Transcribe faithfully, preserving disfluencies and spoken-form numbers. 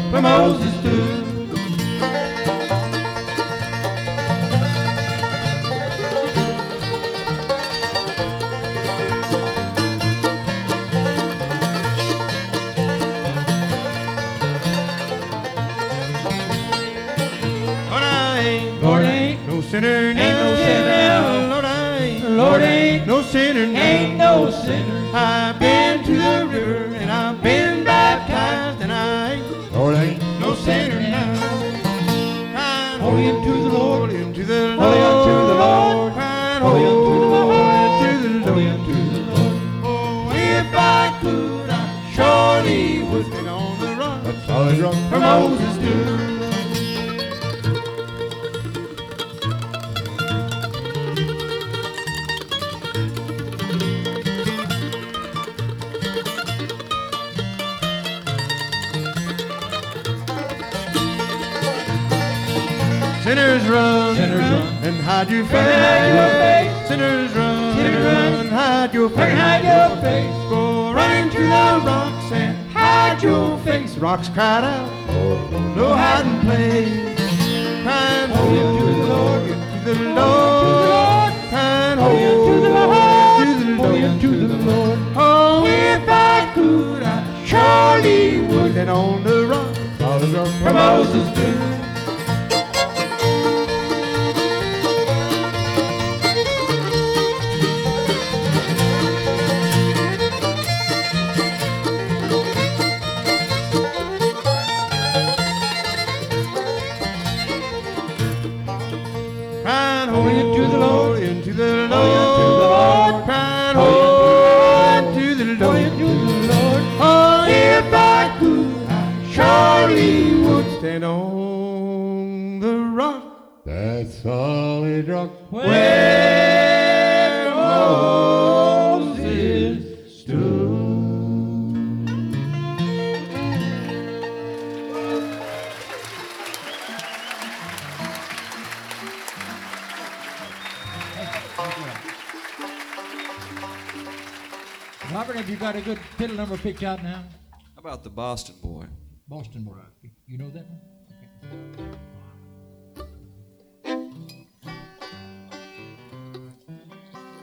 where Moses stood. Lord, I ain't no sinner now. Ain't no sinner now. Lord, I ain't. Lord, I ain't no sinner now. Ain't no sinner. I've been to the river and I've been baptized and I ain't. Lord, I ain't no sinner now. Crying holy unto the Lord, holy unto the Lord, holy unto the Lord. Crying holy unto the Lord, holy unto the Lord. Oh, if I could, I surely would get on the rock. That solid rock where Moses stood. Sinners run, sinners run, and hide your face. Sinners run, sinners run, and hide your face. Hide your face. Go run into the rocks and hide your face. Rocks cried out, no hiding place. Crying holy unto the Lord, unto the Lord. Crying holy unto the Lord, holy unto the Lord. Oh, if I could, I surely would. Then on the rock, solid rock where Moses stood. Holy unto the Lord, into the Lord, crying holy unto the Lord, unto the Lord. Oh, if I could, I surely would stand on the rock, that solid rock, where Moses stood. Robert, have you got a good fiddle number picked out now? How about the Boston Boy? Boston Boy. You know that one?